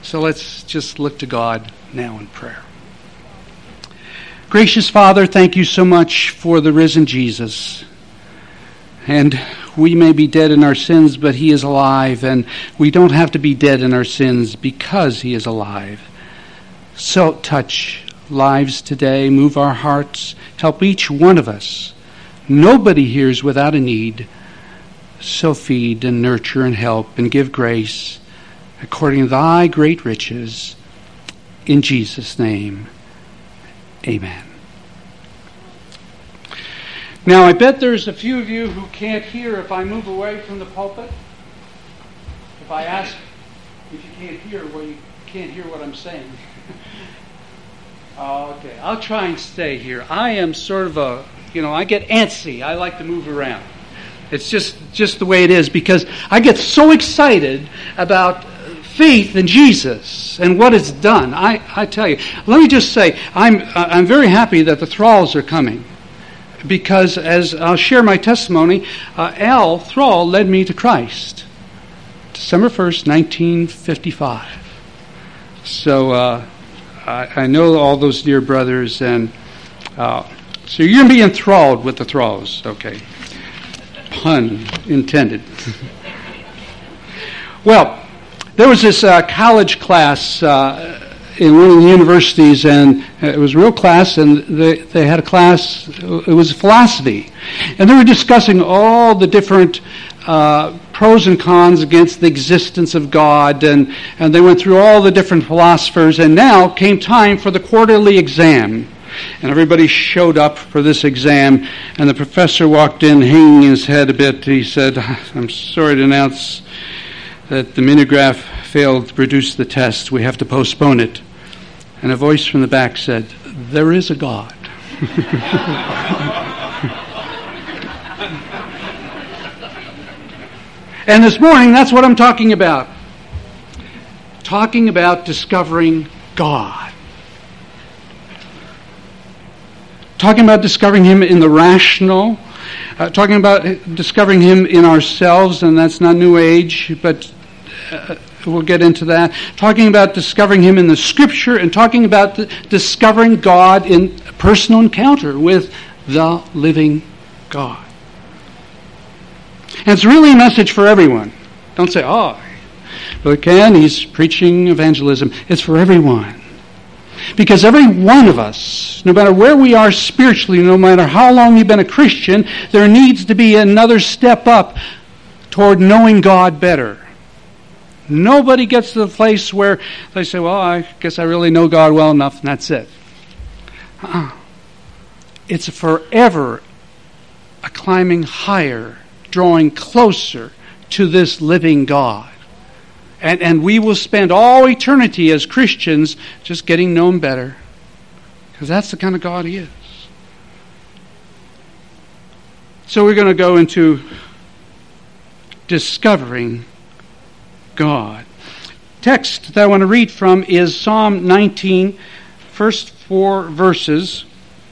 So let's just look to God now in prayer. Gracious Father, thank you so much for the risen Jesus. And we may be dead in our sins, but he is alive, and we don't have to be dead in our sins because he is alive. So touch lives today, move our hearts, help each one of us. Nobody here is without a need. So feed and nurture and help and give grace according to thy great riches. In Jesus' name, amen. Now, I bet there's a few of you who can't hear if I move away from the pulpit. If I ask if you can't hear, well, you can't hear what I'm saying. Okay, I'll try and stay here. I am sort of I get antsy. I like to move around. It's just the way it is, because I get so excited about faith in Jesus and what it's done. I tell you, let me just say, I'm very happy that the Thralls are coming, because as I'll share my testimony, Al Thrall led me to Christ, December 1st, 1955. So I know all those dear brothers, and so you're going to be enthralled with the Thralls, okay? Pun intended. Well, there was this college class in one of the universities, and it was a real class, and they had a class, it was philosophy. And they were discussing all the different pros and cons against the existence of God, and they went through all the different philosophers, and now came time for the quarterly exam. And everybody showed up for this exam, and the professor walked in hanging his head a bit. He said, "I'm sorry to announce that the mimeograph failed to produce the test. We have to postpone it." And a voice from the back said, "There is a God." And this morning, that's what I'm talking about. Talking about discovering God. Talking about discovering him in the rational. Talking about discovering him in ourselves, and that's not New Age, but we'll get into that. Talking about discovering him in the Scripture, and talking about discovering God in personal encounter with the living God. And it's really a message for everyone. Don't say, "Oh, Brother Ken, he's preaching evangelism." It's for everyone. Because every one of us, no matter where we are spiritually, no matter how long you've been a Christian, there needs to be another step up toward knowing God better. Nobody gets to the place where they say, "Well, I guess I really know God well enough," and that's it. It's forever a climbing higher, drawing closer to this living God. And we will spend all eternity as Christians just getting known better. Because that's the kind of God he is. So we're going to go into discovering God. Text that I want to read from is Psalm 19, first 4 verses.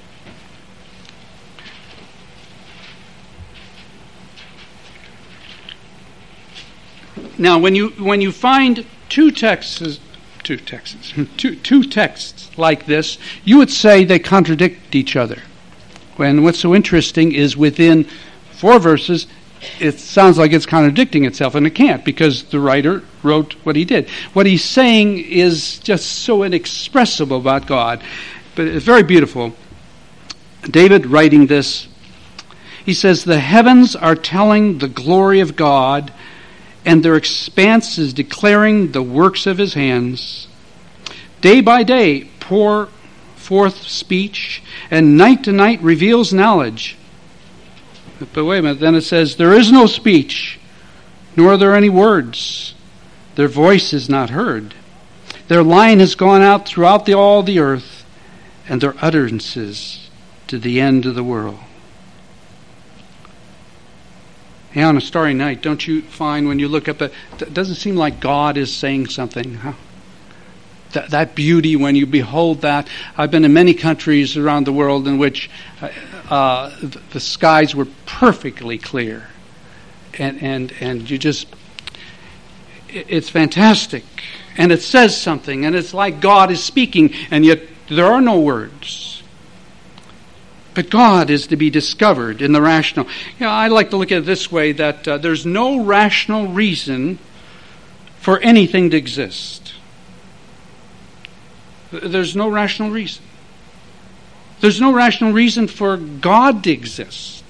Now, when you find two texts like this, you would say they contradict each other. And what's so interesting is within 4 verses, it sounds like it's contradicting itself, and it can't, because the writer wrote what he did. What he's saying is just so inexpressible about God, but it's very beautiful. David writing this, he says, "The heavens are telling the glory of God, and their expanse is declaring the works of his hands. Day by day pour forth speech, and night to night reveals knowledge." But wait a minute, then it says, "There is no speech, nor are there any words. Their voice is not heard. Their line has gone out throughout all the earth, and their utterances to the end of the world." Hey, on a starry night, don't you find when you look up, it doesn't seem like God is saying something, huh? That beauty, when you behold that. I've been in many countries around the world in which the skies were perfectly clear. And you just, it's fantastic. and it says something, and it's like God is speaking, and yet there are no words. But God is to be discovered in the rational. I like to look at it this way, that there's no rational reason for anything to exist. There's no rational reason. There's no rational reason for God to exist.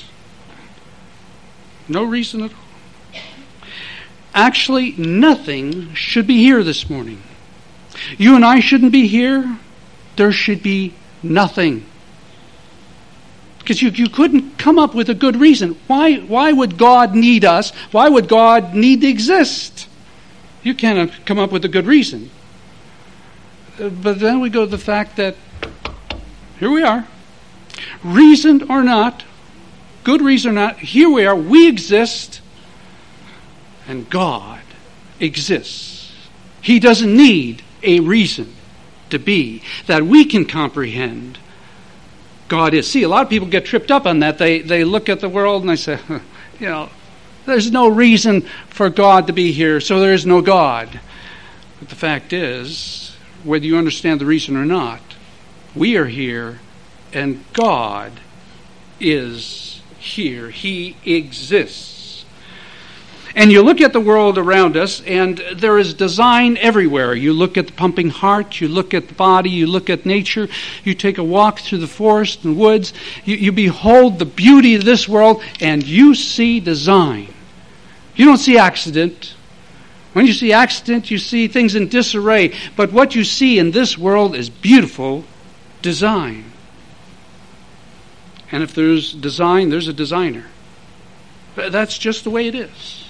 No reason at all. Actually, nothing should be here this morning. You and I shouldn't be here. There should be nothing. Because you couldn't come up with a good reason. Why would God need us? Why would God need to exist? You can't come up with a good reason. But then we go to the fact that here we are. Reason or not, good reason or not, here we are. We exist. And God exists. He doesn't need a reason to be that we can comprehend. God is. See, a lot of people get tripped up on that. They look at the world and they say, there's no reason for God to be here, so there is no God. But the fact is, whether you understand the reason or not, we are here and God is here. He exists. And you look at the world around us, and there is design everywhere. You look at the pumping heart, you look at the body, you look at nature, you take a walk through the forest and woods, you behold the beauty of this world, and you see design. You don't see accident. When you see accident, you see things in disarray. But what you see in this world is beautiful design. And if there's design, there's a designer. That's just the way it is.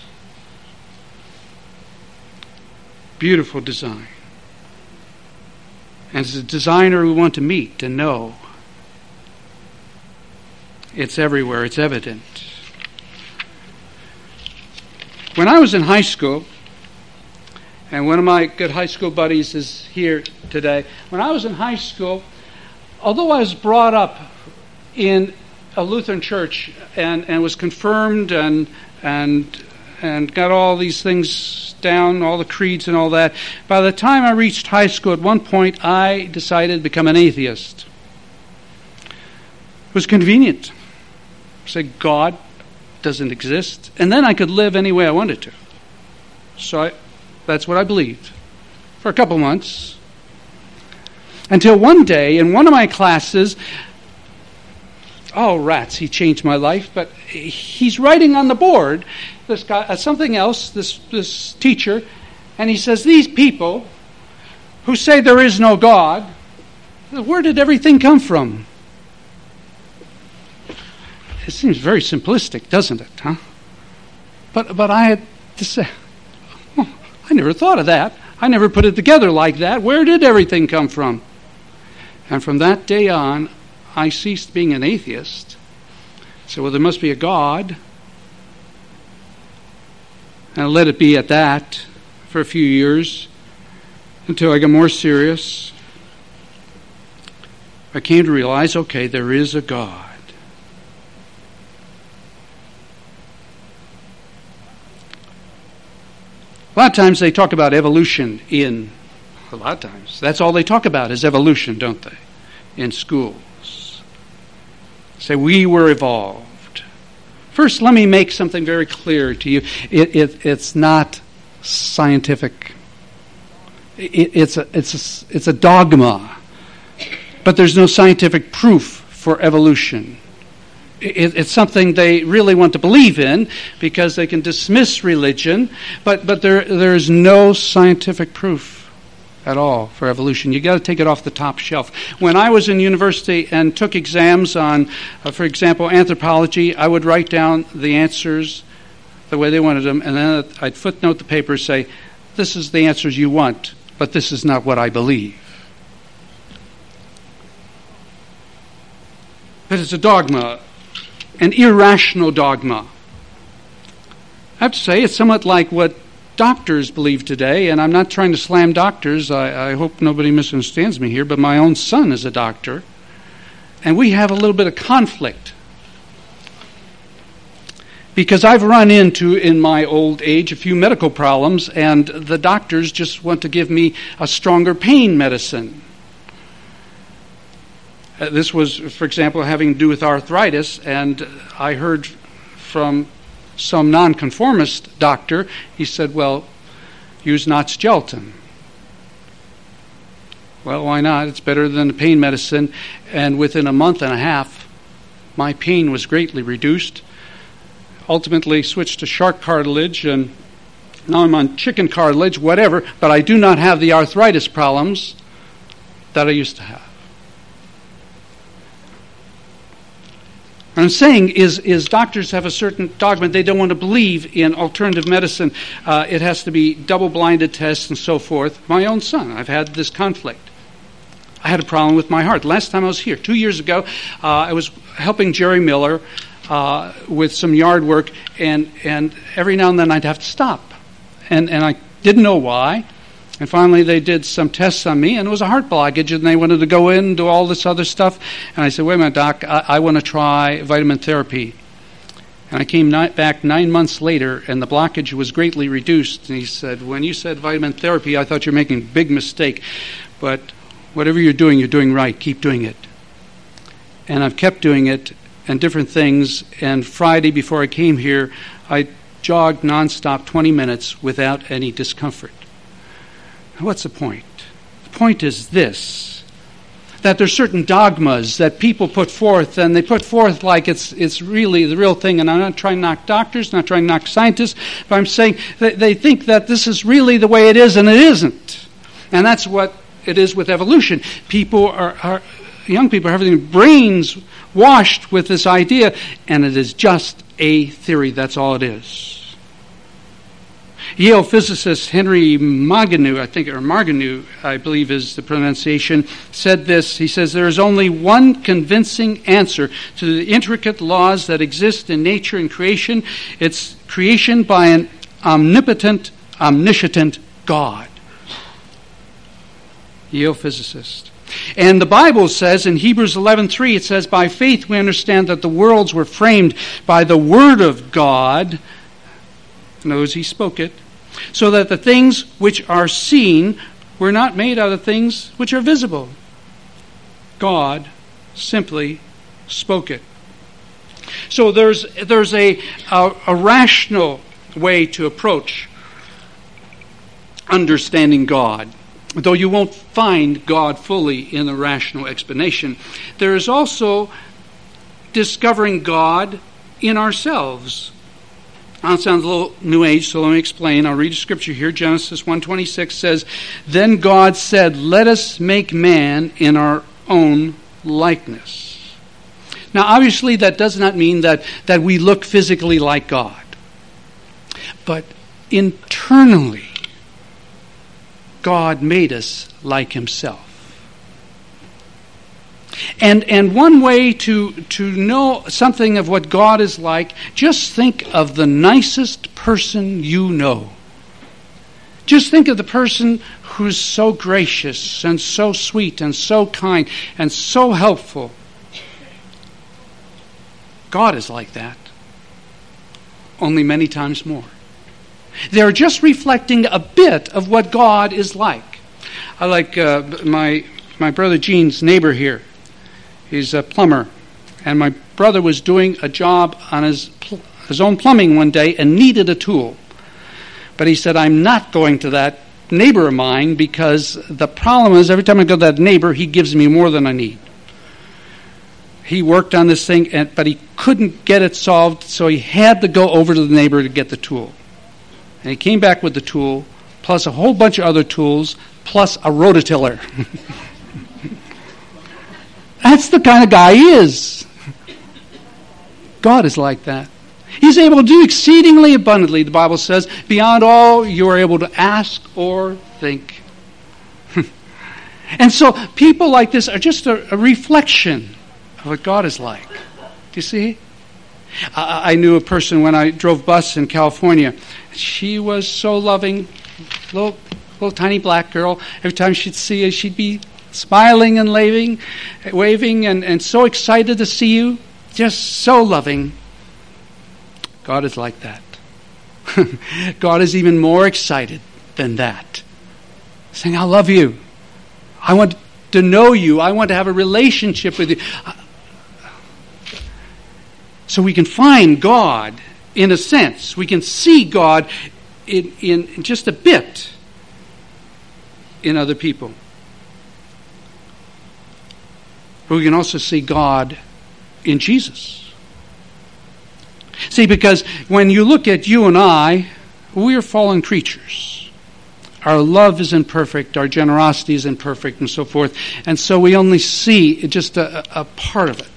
Beautiful design. And as a designer we want to meet and know. It's everywhere. It's evident. When I was in high school, and one of my good high school buddies is here today. When I was in high school, although I was brought up in a Lutheran church and was confirmed and got all these things down, all the creeds and all that, by the time I reached high school, at one point I decided to become an atheist. It was convenient. Say God doesn't exist, and then I could live any way I wanted to. So that's what I believed for a couple months, until one day in one of my classes, oh rats, he changed my life, but he's writing on the board, this guy, something else, this teacher, and he says, these people who say there is no God, where did everything come from? It seems very simplistic, doesn't it? Huh? But I had to say, I never thought of that. I never put it together like that. Where did everything come from? And from that day on, I ceased being an atheist. So, well, there must be a God. And I let it be at that for a few years until I got more serious. I came to realize, okay, there is a God. A lot of times they talk about evolution a lot of times. That's all they talk about is evolution, don't they? In schools. Say, we were evolved. First, let me make something very clear to you. It's not scientific. It's a dogma. But there's no scientific proof for evolution. It's something they really want to believe in because they can dismiss religion, but there is no scientific proof at all for evolution. You got to take it off the top shelf. When I was in university and took exams on, for example, anthropology, I would write down the answers the way they wanted them, and then I'd footnote the paper and say, this is the answers you want, but this is not what I believe. But it's a dogma. An irrational dogma. I have to say, it's somewhat like what doctors believe today, and I'm not trying to slam doctors. I hope nobody misunderstands me here, but my own son is a doctor, and we have a little bit of conflict. Because I've run into, in my old age, a few medical problems, and the doctors just want to give me a stronger pain medicine. This was, for example, having to do with arthritis, and I heard from some nonconformist doctor, he said, well, use Knott's gelatin. Well, why not? It's better than the pain medicine. And within a month and a half, my pain was greatly reduced. Ultimately switched to shark cartilage, and now I'm on chicken cartilage, whatever, but I do not have the arthritis problems that I used to have. What I'm saying is doctors have a certain dogma. They don't want to believe in alternative medicine. It has to be double-blinded tests and so forth. My own son, I've had this conflict. I had a problem with my heart. Last time I was here, 2 years ago, I was helping Jerry Miller with some yard work, and every now and then I'd have to stop. And I didn't know why. And finally they did some tests on me, and it was a heart blockage, and they wanted to go in and do all this other stuff. And I said, wait a minute, Doc, I want to try vitamin therapy. And I came back 9 months later, and the blockage was greatly reduced. And he said, when you said vitamin therapy, I thought you were making a big mistake. But whatever you're doing right. Keep doing it. And I've kept doing it and different things. And Friday, before I came here, I jogged nonstop 20 minutes without any discomfort. What's the point? The point is this, that there's certain dogmas that people put forth, and they put forth like it's really the real thing. And I'm not trying to knock doctors, not trying to knock scientists, but I'm saying that they think that this is really the way it is, and it isn't. And that's what it is with evolution. Young people are having their brains washed with this idea, and it is just a theory. That's all it is. Yale physicist Henry Marganu, I believe is the pronunciation, said this. He says, there is only one convincing answer to the intricate laws that exist in nature and creation. It's creation by an omnipotent, omniscient God. Yale physicist. And the Bible says in Hebrews 11:3, it says, by faith we understand that the worlds were framed by the word of God. Knows he spoke it, so that the things which are seen were not made out of things which are visible. God simply spoke it. So there's a rational way to approach understanding God, though you won't find God fully in the rational explanation. There is also discovering God in ourselves. Now, it sounds a little New Age, so let me explain. I'll read a scripture here. Genesis 1:26 says, then God said, let us make man in our own likeness. Now, obviously, that does not mean that we look physically like God. But internally, God made us like himself. And one way to know something of what God is like, just think of the nicest person you know. Just think of the person who's so gracious and so sweet and so kind and so helpful. God is like that, only many times more. They're just reflecting a bit of what God is like. I like my brother Gene's neighbor here. He's a plumber, and my brother was doing a job on his own plumbing one day and needed a tool. But he said, I'm not going to that neighbor of mine because the problem is every time I go to that neighbor, he gives me more than I need. He worked on this thing, but he couldn't get it solved, so he had to go over to the neighbor to get the tool. And he came back with the tool, plus a whole bunch of other tools, plus a rototiller. That's the kind of guy he is. God is like that. He's able to do exceedingly abundantly, the Bible says, beyond all you are able to ask or think. And so people like this are just a reflection of what God is like. Do you see? I knew a person when I drove bus in California. She was so loving, little tiny black girl. Every time she'd see us, she'd be smiling and waving and so excited to see you. Just so loving. God is like that. God is even more excited than that. Saying, I love you. I want to know you. I want to have a relationship with you. So we can find God in a sense. We can see God in just a bit in other people. But we can also see God in Jesus. See, because when you look at you and I, we are fallen creatures. Our love is imperfect, our generosity is imperfect, and so forth. And so we only see just a part of it.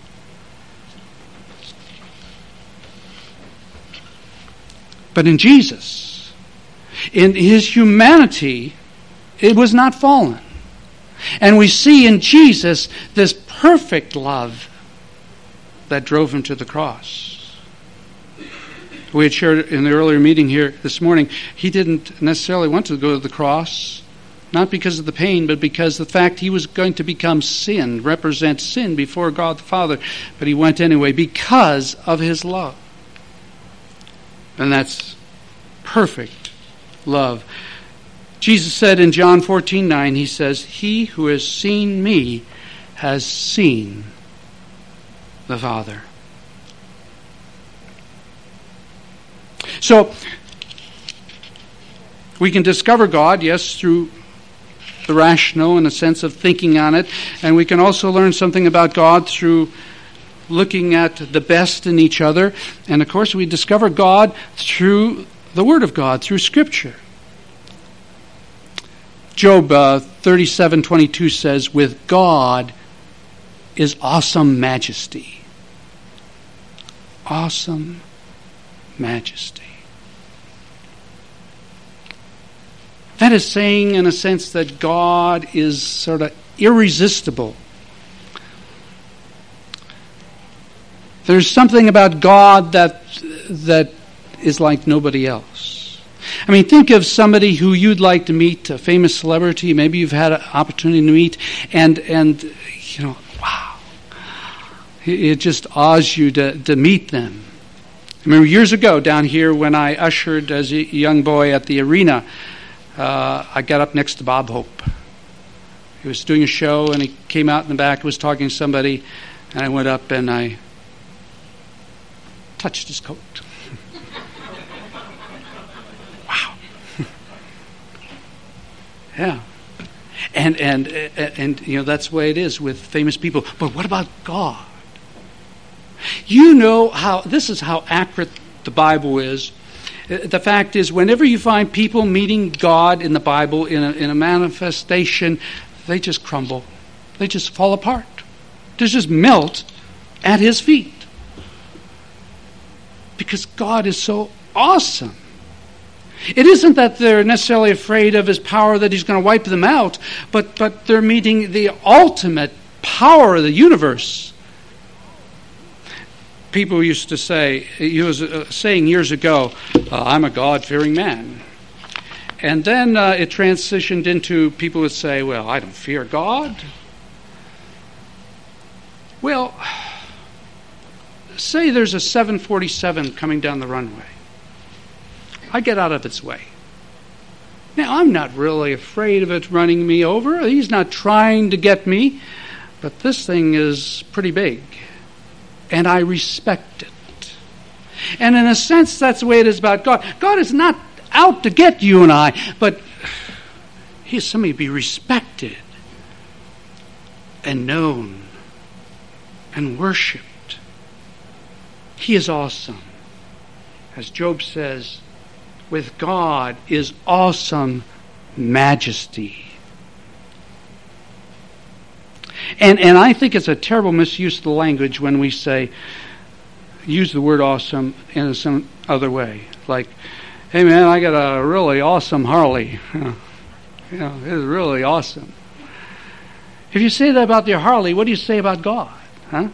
But in Jesus, in his humanity, it was not fallen. And we see in Jesus this perfect love that drove him to the cross. We had shared in the earlier meeting here this morning, he didn't necessarily want to go to the cross, not because of the pain, but because of the fact he was going to become sin, represent sin before God the Father. But he went anyway because of his love. And that's perfect love. Jesus said in John 14:9, he says, he who has seen me has seen the Father. So, we can discover God, yes, through the rational and a sense of thinking on it. And we can also learn something about God through looking at the best in each other. And of course, we discover God through the Word of God, through Scripture. Job 37:22 says, with God is awesome majesty. Awesome majesty. That is saying, in a sense, that God is sort of irresistible. There's something about God that is like nobody else. I mean, think of somebody who you'd like to meet, a famous celebrity, maybe you've had an opportunity to meet, and you know, wow. It just awes you to meet them. I remember years ago down here when I ushered as a young boy at the arena, I got up next to Bob Hope. He was doing a show and he came out in the back, was talking to somebody, and I went up and I touched his coat. Wow. Yeah. And you know, that's the way it is with famous people. But what about God? You know this is how accurate the Bible is. The fact is, whenever you find people meeting God in the Bible in a manifestation, they just crumble. They just fall apart. They just melt at his feet. Because God is so awesome. It isn't that they're necessarily afraid of his power, that he's going to wipe them out, but they're meeting the ultimate power of the universe. People used to say, he was saying years ago, I'm a God-fearing man. And then it transitioned into people would say, well, I don't fear God. Well, say there's a 747 coming down the runway. I get out of its way. Now, I'm not really afraid of it running me over. He's not trying to get me. But this thing is pretty big. And I respect it. And in a sense, that's the way it is about God. God is not out to get you and I, but he is somebody to be respected and known and worshipped. He is awesome. As Job says, with God is awesome majesty. And I think it's a terrible misuse of the language when we say, use the word awesome in some other way. Like, hey man, I got a really awesome Harley. You know, it's really awesome. If you say that about your Harley, what do you say about God? Huh?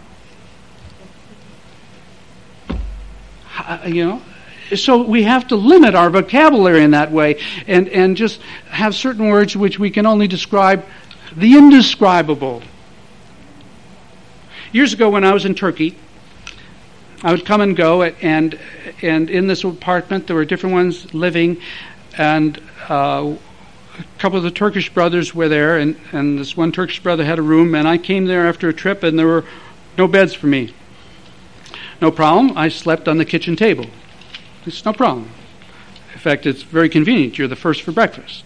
You know? So we have to limit our vocabulary in that way and just have certain words which we can only describe the indescribable. Years ago when I was in Turkey, I would come and go, and in this apartment there were different ones living, and a couple of the Turkish brothers were there, and this one Turkish brother had a room, and I came there after a trip, and there were no beds for me. No problem. I slept on the kitchen table. It's no problem. In fact, it's very convenient. You're the first for breakfast.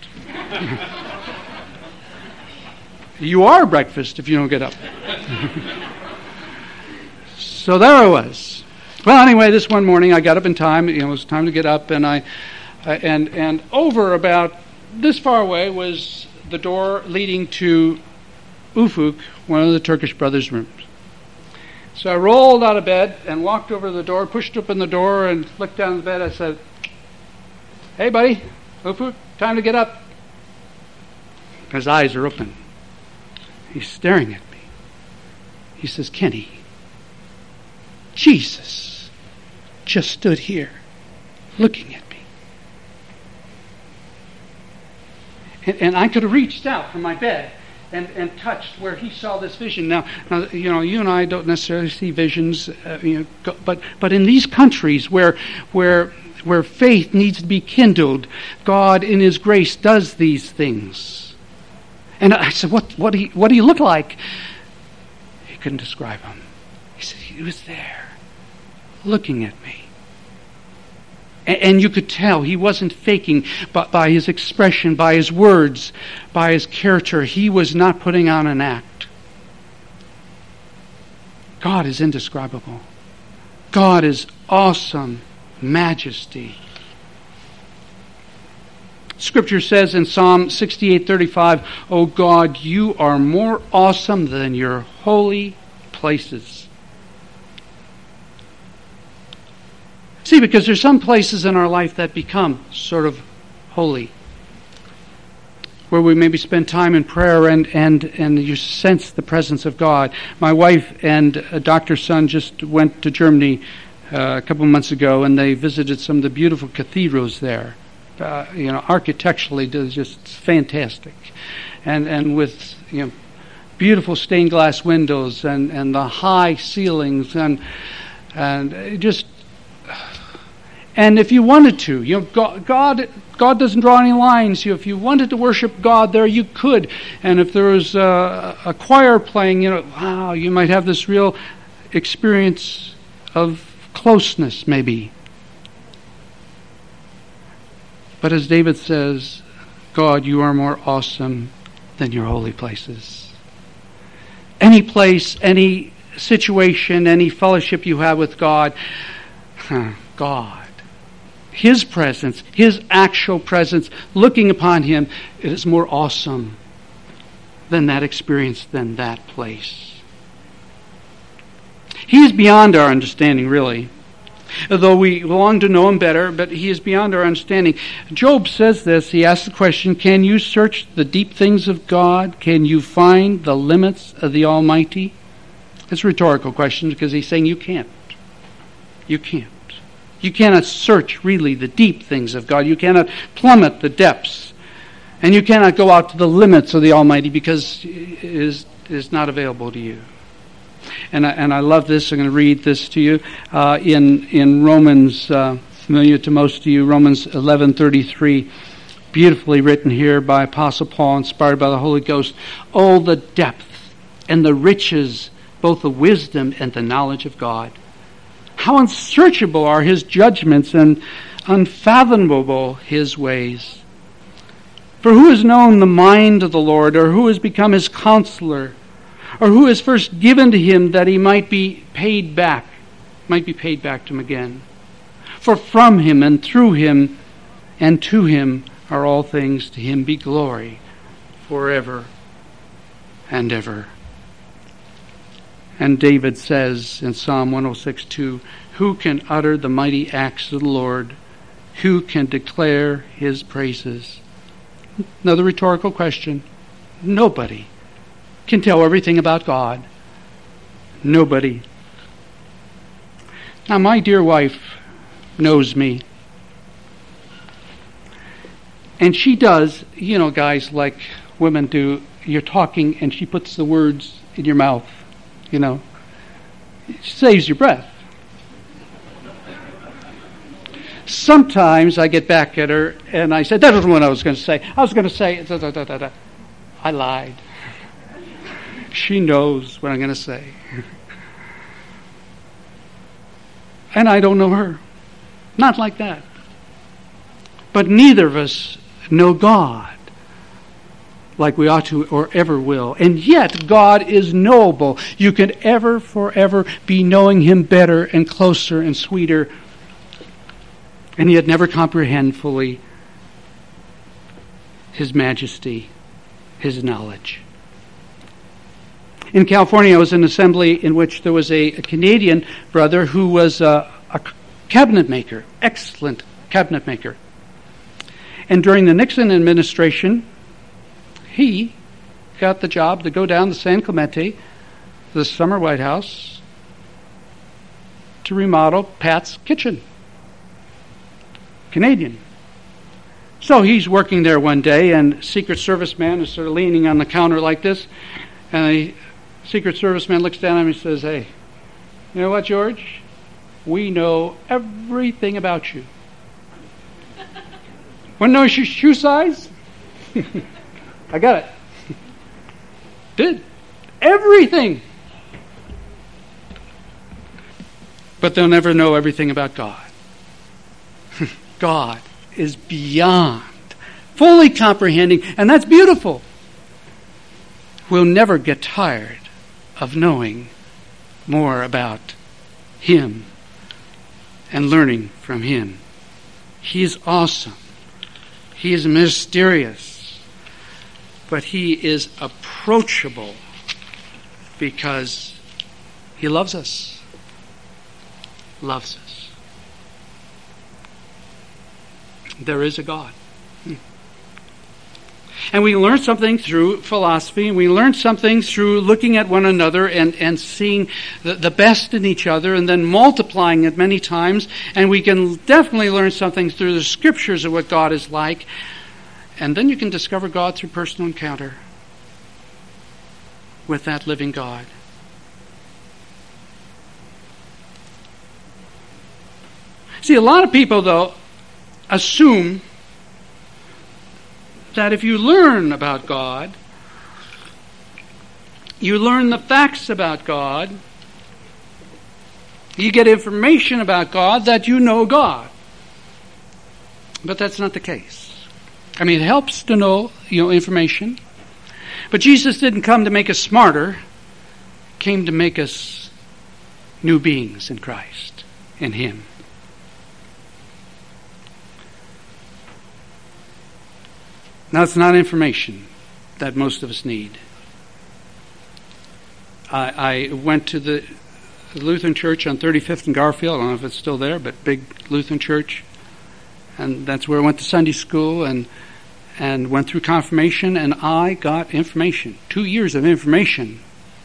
You are breakfast if you don't get up. So there I was. Well, anyway, this one morning I got up in time. It was time to get up, and and over about this far away was the door leading to Ufuk, one of the Turkish brothers' rooms. So I rolled out of bed and walked over to the door, pushed open the door, and looked down the bed. I said, "Hey, buddy, Ufuk, time to get up." His eyes are open. He's staring at me. He says, "Kenny, Jesus just stood here looking at me." And I could have reached out from my bed and touched where he saw this vision. Now, you and I don't necessarily see visions, but in these countries where faith needs to be kindled, God in His grace does these things. And I said, "What do you look like?" He couldn't describe him. He said, "He was there, looking at me." And you could tell he wasn't faking, but by his expression, by his words, by his character, he was not putting on an act. God is indescribable. God is awesome majesty. Scripture says in Psalm 68:35, "O God, you are more awesome than your holy places." See, because there's some places in our life that become sort of holy, where we maybe spend time in prayer and you sense the presence of God. My wife and Dr. Son just went to Germany a couple of months ago, and they visited some of the beautiful cathedrals there. Architecturally, they're just fantastic, and with beautiful stained glass windows and the high ceilings and just. And if you wanted to, God doesn't draw any lines. If you wanted to worship God there, you could. And if there was a choir playing, wow, you might have this real experience of closeness, maybe. But as David says, God, you are more awesome than your holy places. Any place, any situation, any fellowship you have with God, God. His presence, His actual presence, looking upon Him, it is more awesome than that experience, than that place. He is beyond our understanding, really. Though we long to know Him better, but He is beyond our understanding. Job says this. He asks the question, can you search the deep things of God? Can you find the limits of the Almighty? It's a rhetorical question because he's saying you can't. You can't. You cannot search really the deep things of God. You cannot plummet the depths. And you cannot go out to the limits of the Almighty because it is not available to you. And I love this. I'm going to read this to you in Romans, familiar to most of you, Romans 11:33, beautifully written here by Apostle Paul, inspired by the Holy Ghost. Oh, the depth and the riches, both the wisdom and the knowledge of God. How unsearchable are His judgments and unfathomable His ways. For who has known the mind of the Lord, or who has become His counselor, or who has first given to Him that He might be paid back to Him again? For from Him and through Him and to Him are all things. To Him be glory forever and ever. And David says in Psalm 106:2, who can utter the mighty acts of the Lord? Who can declare His praises? Another rhetorical question. Nobody can tell everything about God. Nobody. Now, my dear wife knows me. And she does, guys, like women do. You're talking and she puts the words in your mouth. It saves your breath. Sometimes I get back at her and I said, that wasn't what I was going to say. I was going to say, da, da, da, da, da. I lied. She knows what I'm going to say. And I don't know her. Not like that. But neither of us know God like we ought to or ever will. And yet God is knowable. You can ever, forever be knowing Him better and closer and sweeter, and yet never comprehend fully His majesty, His knowledge. In California, I was in an assembly in which there was a Canadian brother who was a cabinet maker, excellent cabinet maker. And during the Nixon administration, he got the job to go down to San Clemente, the summer White House, to remodel Pat's kitchen. Canadian. So he's working there one day, and Secret Service man is sort of leaning on the counter like this, and the Secret Service man looks down at him and says, hey, you know what, George? We know everything about you. Want to know your shoe size? I got it. Did. Everything. But they'll never know everything about God. God is beyond, fully comprehending, and that's beautiful. We'll never get tired of knowing more about Him and learning from Him. He is awesome. He is mysterious. But He is approachable because He loves us. Loves us. There is a God. And we learn something through philosophy, and we learn something through looking at one another and seeing the best in each other and then multiplying it many times. And we can definitely learn something through the Scriptures of what God is like. And then you can discover God through personal encounter with that living God. See, a lot of people, though, assume that if you learn about God, you learn the facts about God, you get information about God, that you know God. But that's not the case. I mean, it helps to know, information. But Jesus didn't come to make us smarter. He came to make us new beings in Christ, in Him. Now, it's not information that most of us need. I went to the Lutheran church on 35th and Garfield. I don't know if it's still there, but big Lutheran church. And that's where I went to Sunday school and went through confirmation, and I got information. 2 years of information.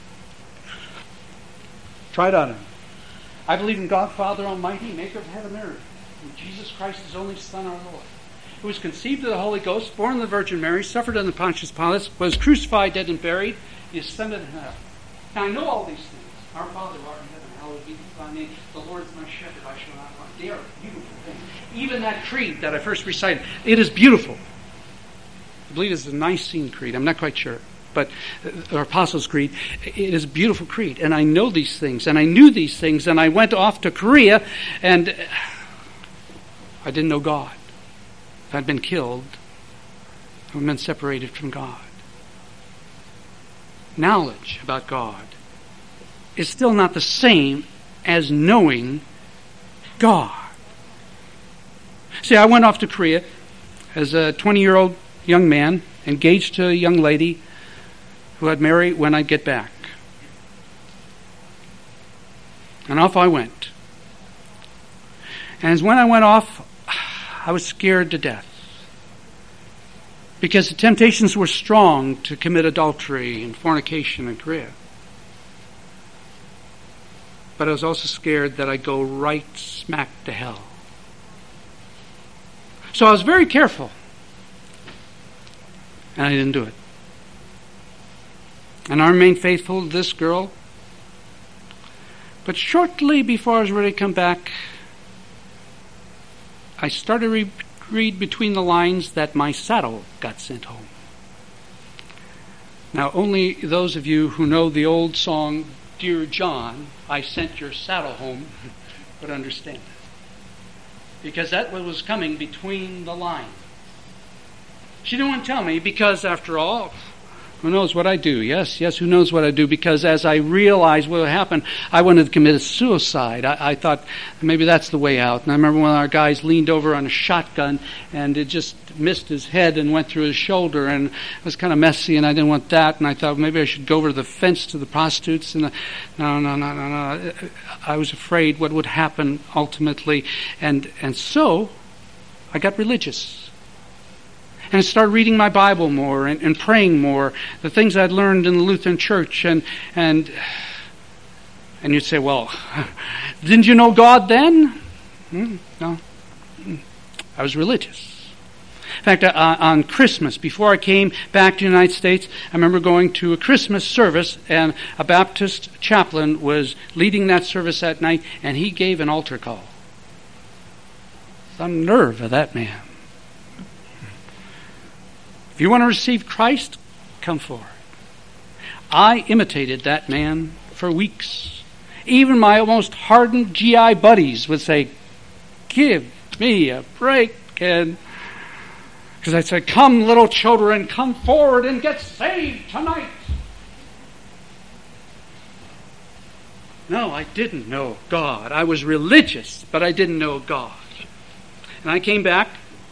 Try it on him. I believe in God, Father Almighty, maker of heaven and earth, and Jesus Christ, His only Son, our Lord, who was conceived of the Holy Ghost, born of the Virgin Mary, suffered under Pontius Pilate, was crucified, dead, and buried. He ascended in heaven. Now I know all these things. Our Father who art in heaven, hallowed be thy name. The Lord is my shepherd, I shall not want. They are beautiful things. Even that creed that I first recited, it is beautiful. I believe it's the Nicene Creed. I'm not quite sure. But our Apostles' Creed, it is a beautiful creed. And I know these things, and I knew these things, and I went off to Korea, and I didn't know God. If I'd been killed, I would have been separated from God. Knowledge about God is still not the same as knowing God. See, I went off to Korea as a 20-year-old young man, engaged to a young lady who I'd marry when I'd get back. And off I went. And when I went off, I was scared to death. Because the temptations were strong to commit adultery and fornication in Korea. But I was also scared that I'd go right smack to hell. So I was very careful. And I didn't do it. And I remained faithful to this girl. But shortly before I was ready to come back, I started to read between the lines that my saddle got sent home. Now, only those of you who know the old song, Dear John, I Sent Your Saddle Home, would understand it. Because that was coming between the lines. She didn't want to tell me because, after all, who knows what I do? Yes, who knows what I do? Because as I realized what would happen, I wanted to commit suicide. I thought maybe that's the way out. And I remember when our guys leaned over on a shotgun and it just missed his head and went through his shoulder, and it was kind of messy, and I didn't want that. And I thought maybe I should go over to the fence to the prostitutes. And no. I was afraid what would happen ultimately. And so I got religious. And I started reading my Bible more and praying more, the things I'd learned in the Lutheran Church. And you'd say, well, didn't you know God then? No. I was religious. In fact, on Christmas, before I came back to the United States, I remember going to a Christmas service, and a Baptist chaplain was leading that service that night, and he gave an altar call. The nerve of that man. If you want to receive Christ, come forward. I imitated that man for weeks. Even my most hardened GI buddies would say, give me a break, kid. Because I'd say, come little children, come forward and get saved tonight. No, I didn't know God. I was religious, but I didn't know God. And I came back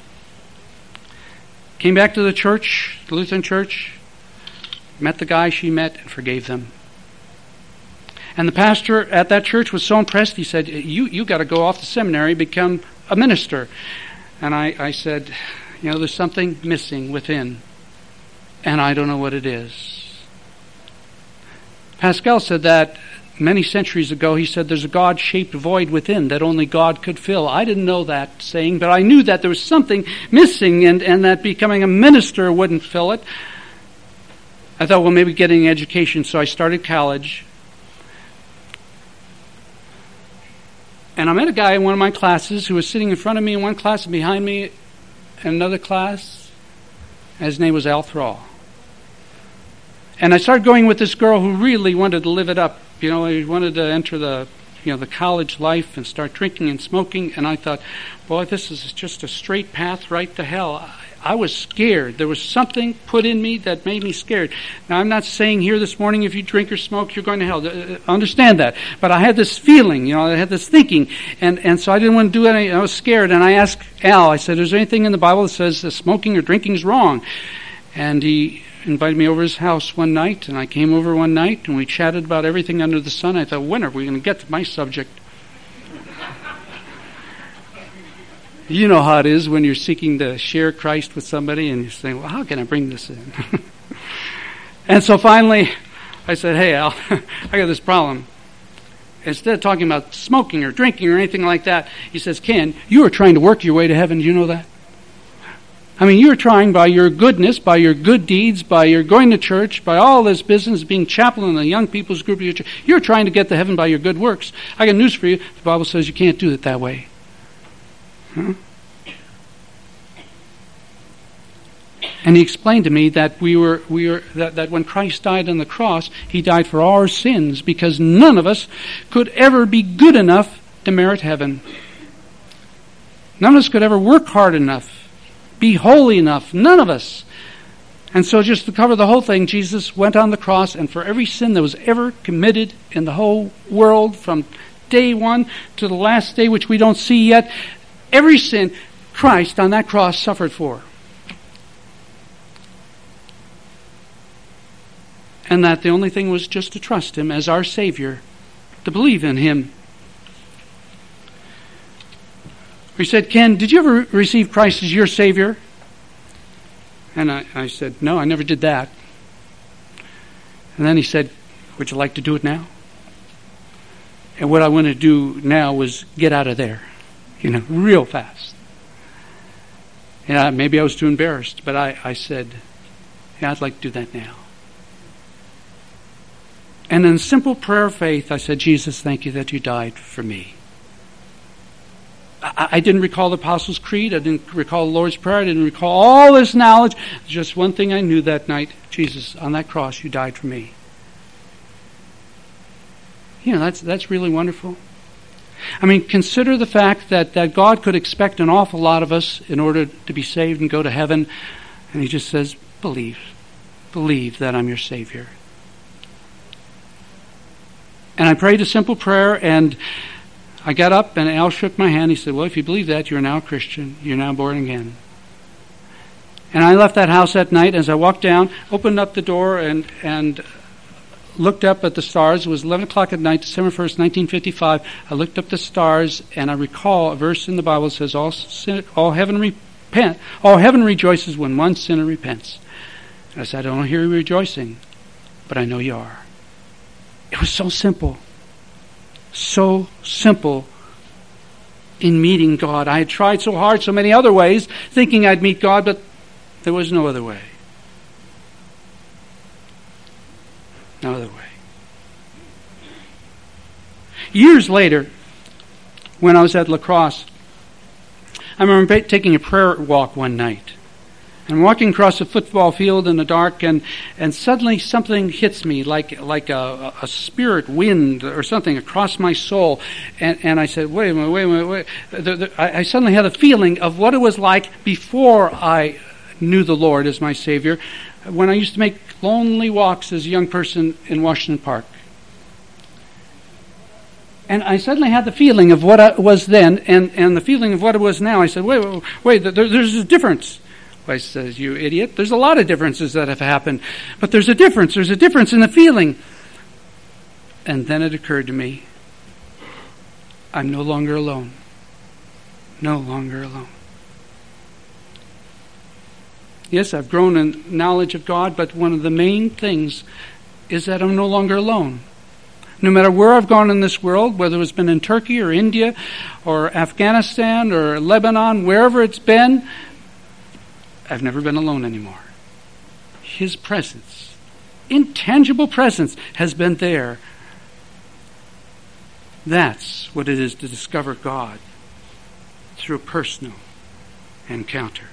to the church, the Lutheran church, met the guy she met, and forgave them. And the pastor at that church was so impressed, he said, you got to go off to seminary, become a minister. And I said, there's something missing within, and I don't know what it is. Pascal said that many centuries ago. He said there's a God-shaped void within that only God could fill. I didn't know that saying, but I knew that there was something missing, and that becoming a minister wouldn't fill it. I thought, well, maybe getting an education, so I started college. And I met a guy in one of my classes who was sitting in front of me in one class and behind me in another class. And his name was Al Thrall. And I started going with this girl who really wanted to live it up. He wanted to enter the college life and start drinking and smoking. And I thought, boy, this is just a straight path right to hell. I was scared. There was something put in me that made me scared. Now, I'm not saying here this morning if you drink or smoke, you're going to hell. Understand that. But I had this feeling, I had this thinking. And so I didn't want to do anything. I was scared. And I asked Al, I said, is there anything in the Bible that says that smoking or drinking is wrong? And he invited me over his house one night, and I came over one night, and we chatted about everything under the sun. I thought, when are we going to get to my subject? You know how it is when you're seeking to share Christ with somebody, and you're saying, well, how can I bring this in? And so finally, I said, hey, Al, I got this problem. Instead of talking about smoking or drinking or anything like that, he says, Ken, you are trying to work your way to heaven. Do you know that? I mean, you're trying by your goodness, by your good deeds, by your going to church, by all this business, being chaplain in the young people's group of your church, you're trying to get to heaven by your good works. I got news for you. The Bible says you can't do it that way. Huh? And he explained to me that that when Christ died on the cross, he died for our sins because none of us could ever be good enough to merit heaven. None of us could ever work hard enough, be holy enough. None of us. And so just to cover the whole thing, Jesus went on the cross, and for every sin that was ever committed in the whole world, from day one to the last day, which we don't see yet, every sin Christ on that cross suffered for. And that the only thing was just to trust him as our Savior, to believe in him. He said, Ken, did you ever receive Christ as your Savior? And I said, no, I never did that. And then he said, would you like to do it now? And what I wanted to do now was get out of there, real fast. Maybe I was too embarrassed, but I said, I'd like to do that now. And in simple prayer of faith, I said, Jesus, thank you that you died for me. I didn't recall the Apostles' Creed. I didn't recall the Lord's Prayer. I didn't recall all this knowledge. Just one thing I knew that night: Jesus, on that cross, you died for me. You know, that's really wonderful. I mean, consider the fact that God could expect an awful lot of us in order to be saved and go to heaven. And he just says, believe. Believe that I'm your Savior. And I prayed a simple prayer, and I got up, and Al shook my hand. He said, well, if you believe that, you're now a Christian. You're now born again. And I left that house that night. As I walked down, opened up the door, and looked up at the stars. It was 11 o'clock at night, December 1st, 1955. I looked up the stars, and I recall a verse in the Bible that says, all heaven rejoices when one sinner repents. And I said, I don't hear you rejoicing, but I know you are. It was so simple. So simple in meeting God. I had tried so hard so many other ways, thinking I'd meet God, but there was no other way. No other way. Years later, when I was at La Crosse, I remember taking a prayer walk one night. And walking across a football field in the dark, and suddenly something hits me like a spirit wind or something across my soul. And I said, wait a minute. I suddenly had a feeling of what it was like before I knew the Lord as my Savior, when I used to make lonely walks as a young person in Washington Park. And I suddenly had the feeling of what I was then and the feeling of what it was now. I said, wait, there's a difference. I says, you idiot, there's a lot of differences that have happened. But there's a difference in the feeling. And then it occurred to me, I'm no longer alone. No longer alone. Yes, I've grown in knowledge of God, but one of the main things is that I'm no longer alone. No matter where I've gone in this world, whether it's been in Turkey or India or Afghanistan or Lebanon, wherever it's been, I've never been alone anymore. His presence, intangible presence, has been there. That's what it is to discover God through a personal encounter.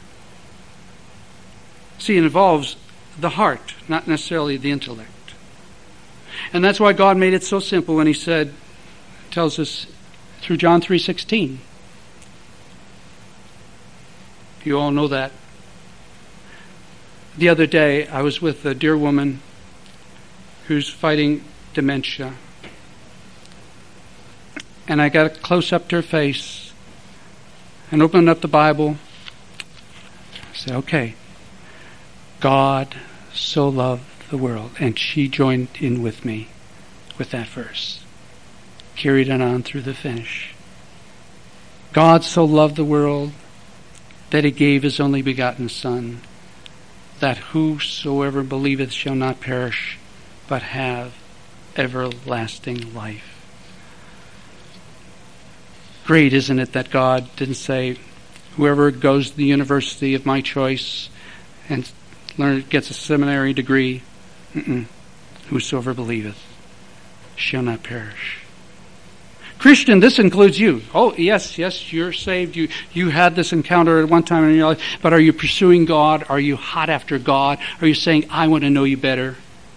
See, it involves the heart, not necessarily the intellect. And that's why God made it so simple when he tells us through John 3:16. You all know that. The other day, I was with a dear woman who's fighting dementia. And I got close up to her face and opened up the Bible. I said, okay, God so loved the world. And she joined in with me with that verse. Carried it on through the finish. God so loved the world that he gave his only begotten Son, that whosoever believeth shall not perish, but have everlasting life. Great, isn't it, that God didn't say, whoever goes to the university of my choice and gets a seminary degree, whosoever believeth shall not perish. Christian, this includes you. Oh, yes, you're saved. You had this encounter at one time in your life, but are you pursuing God? Are you hot after God? Are you saying, I want to know you better?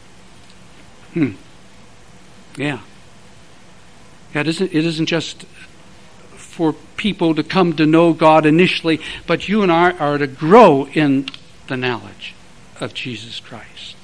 Yeah. It isn't just for people to come to know God initially, but you and I are to grow in the knowledge of Jesus Christ.